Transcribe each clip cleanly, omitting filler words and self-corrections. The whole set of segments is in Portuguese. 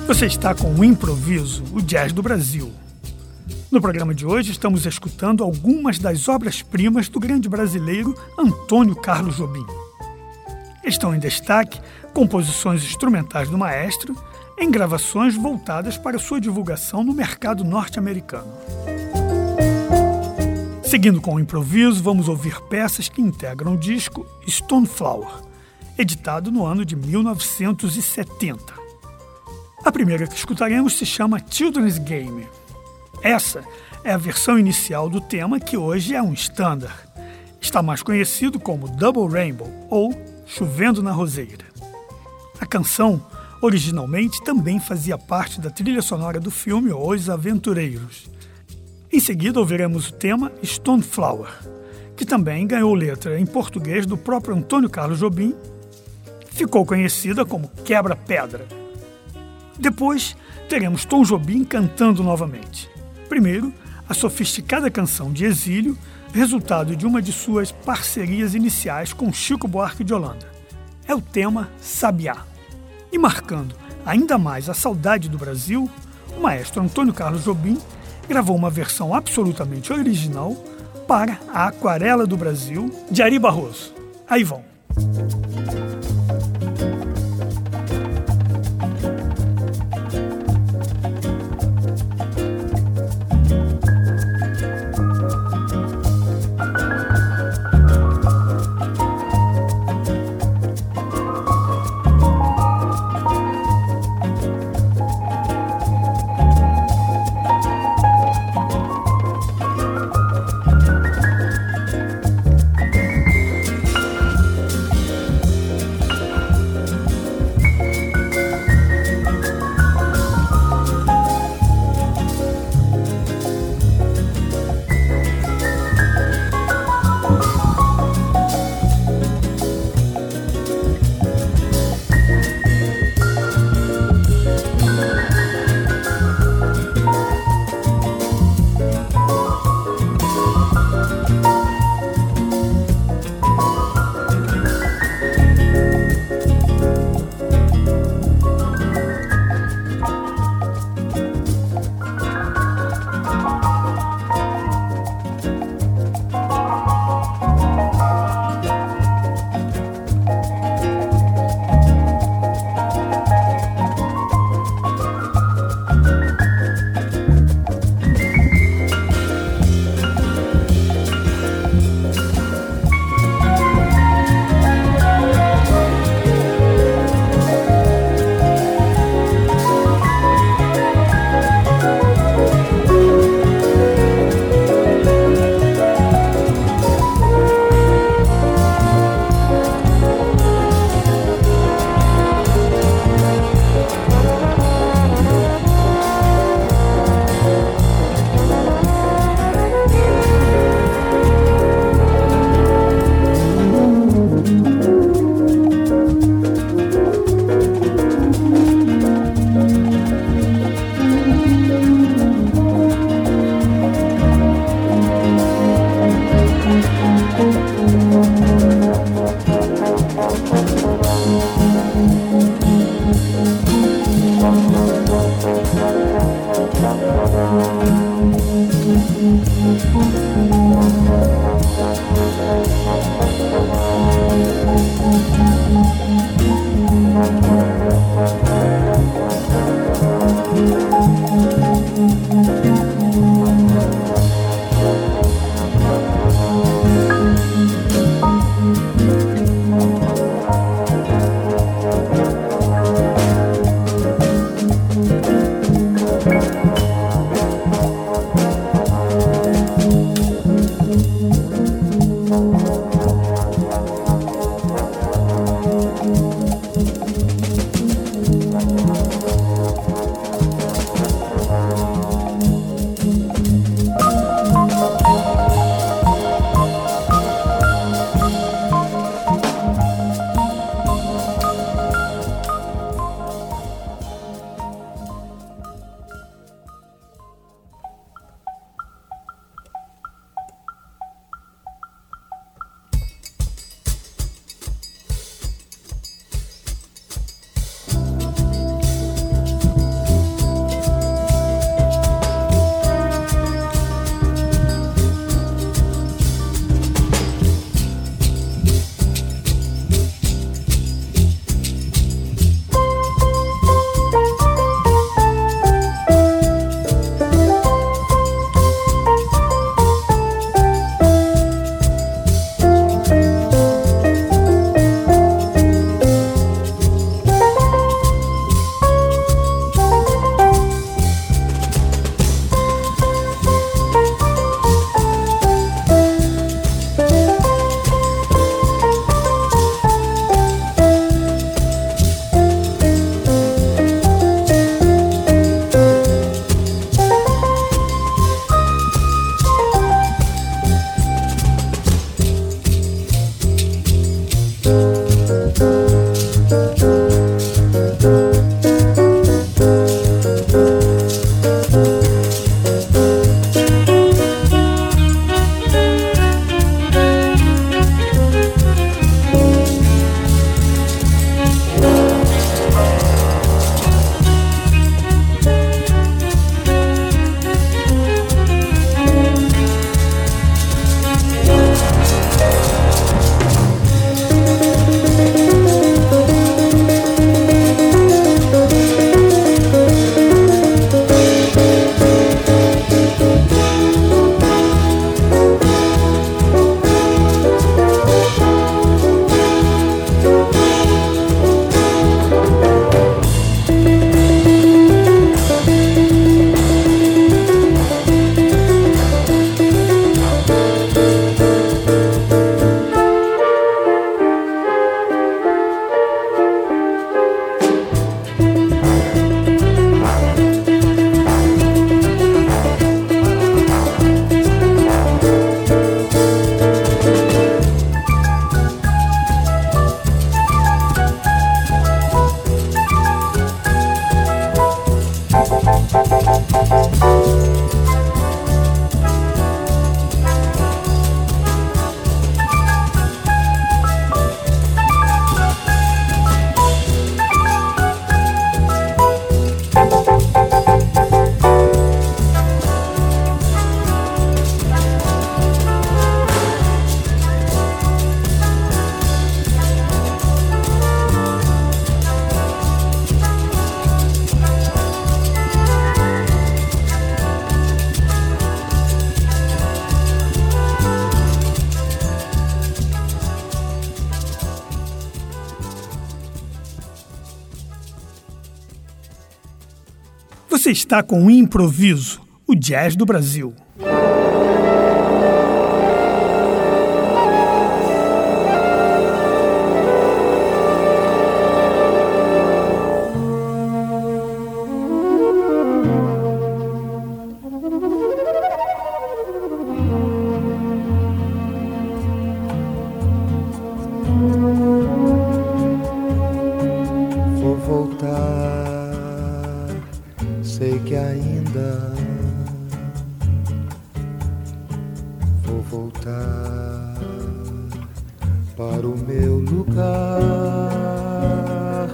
Você está com o Improviso, o jazz do Brasil. No programa de hoje estamos escutando algumas das obras-primas do grande brasileiro Antônio Carlos Jobim. Estão em destaque composições instrumentais do maestro em gravações voltadas para sua divulgação no mercado norte-americano. Seguindo com o improviso, vamos ouvir peças que integram o disco Stone Flower, editado no ano de 1970. A primeira que escutaremos se chama Children's Game. Essa é a versão inicial do tema que hoje é um standard. Está mais conhecido como Double Rainbow ou Chovendo na Roseira. A canção, originalmente, também fazia parte da trilha sonora do filme Os Aventureiros. Em seguida, ouviremos o tema Stone Flower, que também ganhou letra em português do próprio Antônio Carlos Jobim. Ficou conhecida como Quebra-Pedra. Depois, teremos Tom Jobim cantando novamente. Primeiro, a sofisticada canção de Exílio, resultado de uma de suas parcerias iniciais com Chico Buarque de Holanda. É o tema Sabiá. E marcando ainda mais a saudade do Brasil, o maestro Antônio Carlos Jobim gravou uma versão absolutamente original para a Aquarela do Brasil, de Ari Barroso. Aí vão. Você está com o Improviso, o jazz do Brasil. Vou voltar. Sei que ainda vou voltar para o meu lugar.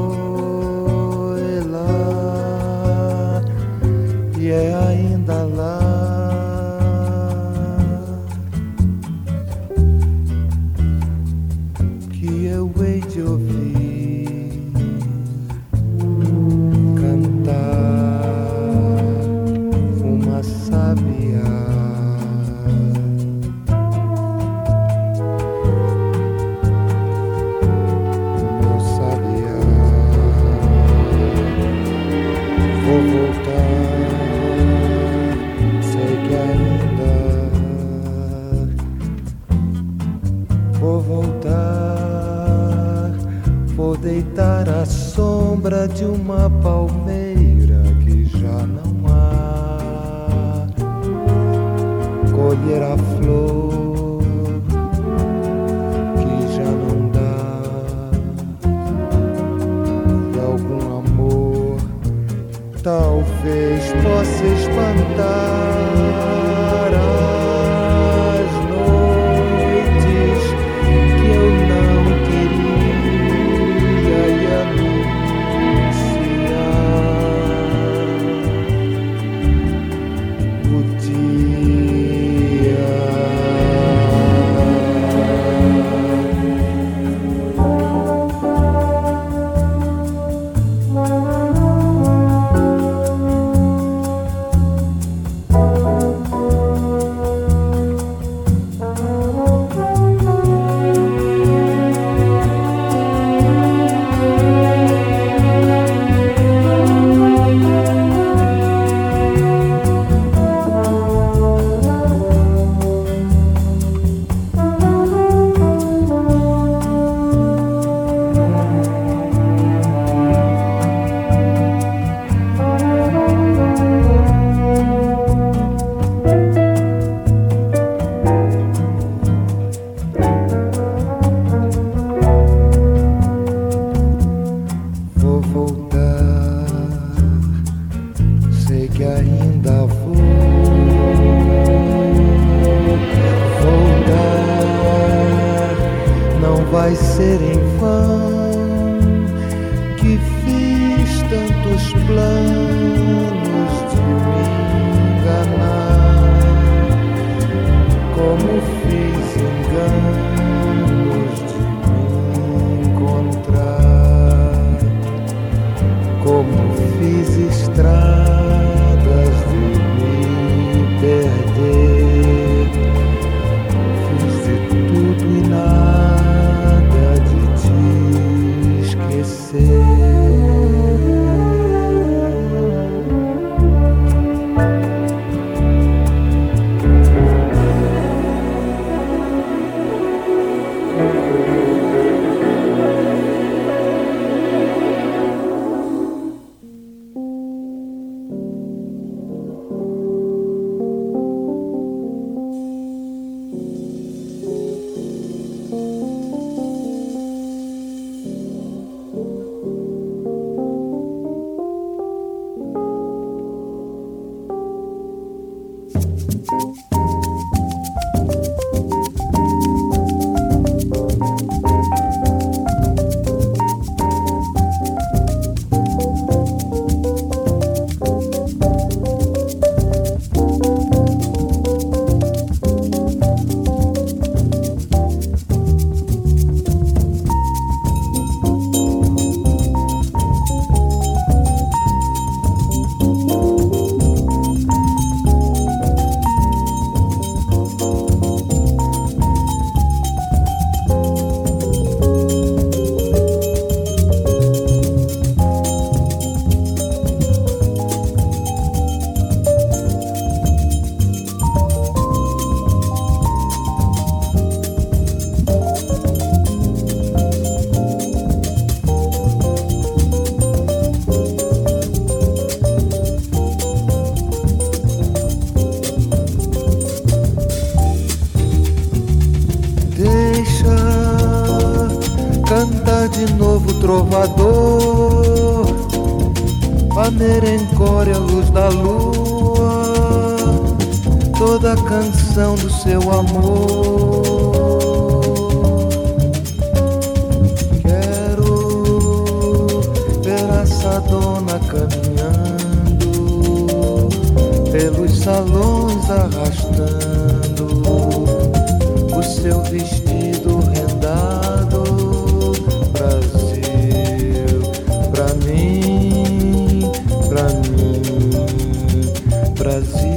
Foi lá e é ainda lá que eu hei de ouvir deitar à sombra de uma palmeira que já não há, colher a flor que já não dá, e algum amor talvez possa espantar as noites que eu não vai ser em vão que fiz tantos planos de me enganar, como fiz enganos de me encontrar, como fiz estradas de me perder, fiz de tudo e nada esquecer. Salvador, a merencória, a luz da lua, toda a canção do seu amor. Quero ver essa dona caminhando pelos salões, arrastando o seu vestido rendado. Brasil, pra mim, Brasil.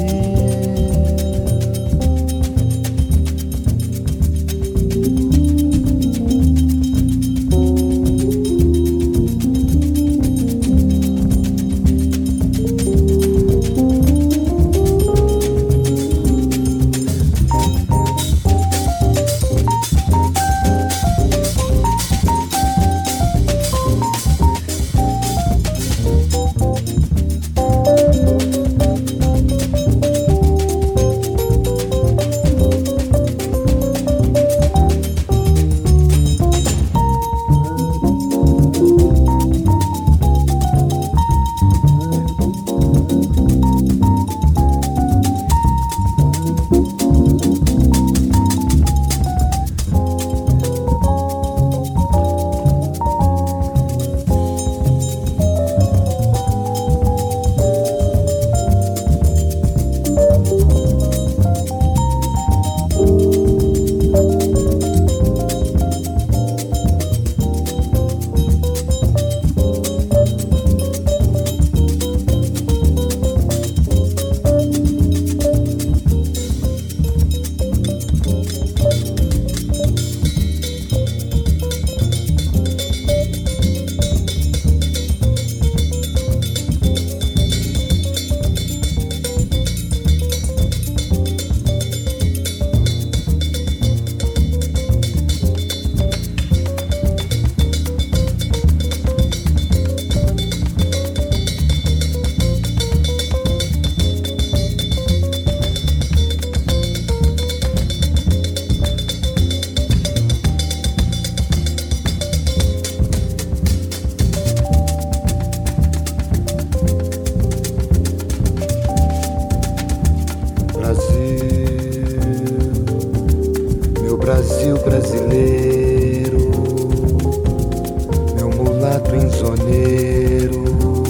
Brasil brasileiro, meu mulato insoneiro,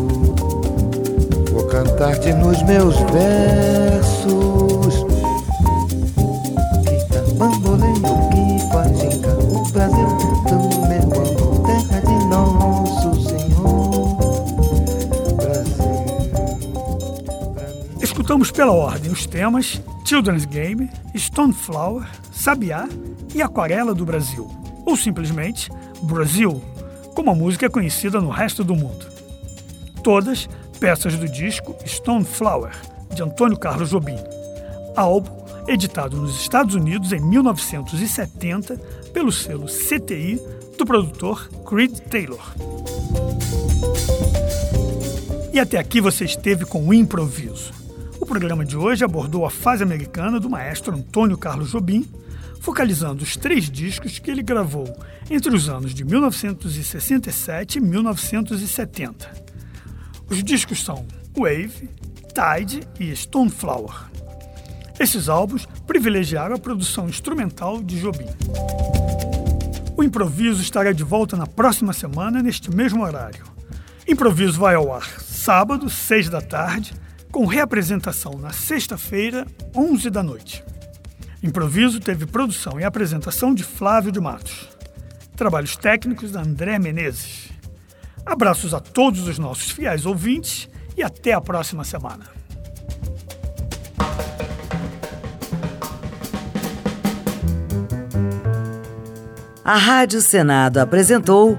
vou cantar-te nos meus versos. Fica bambolendo que faz ginga, o Brasil do meu amor, terra de nosso Senhor. Brasil. Escutamos pela ordem os temas Children's Game, Stone Flower, Sabiá e Aquarela do Brasil, ou simplesmente Brasil, como a música é conhecida no resto do mundo. Todas peças do disco Stone Flower, de Antônio Carlos Jobim, álbum editado nos Estados Unidos em 1970 pelo selo CTI do produtor Creed Taylor. E até aqui você esteve com o Improviso. O programa de hoje abordou a fase americana do maestro Antônio Carlos Jobim, focalizando os 3 discos que ele gravou entre os anos de 1967 e 1970. Os discos são Wave, Tide e Stone Flower. Esses álbuns privilegiaram a produção instrumental de Jobim. O Improviso estará de volta na próxima semana, neste mesmo horário. Improviso vai ao ar sábado, 6 da tarde, com reapresentação na sexta-feira, 11 da noite. Improviso teve produção e apresentação de Flávio de Matos. Trabalhos técnicos da André Menezes. Abraços a todos os nossos fiéis ouvintes e até a próxima semana. A Rádio Senado apresentou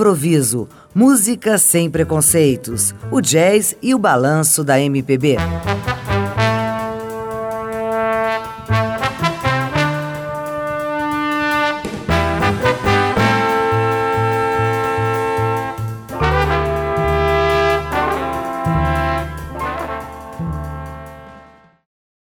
Improviso, música sem preconceitos, o jazz e o balanço da MPB.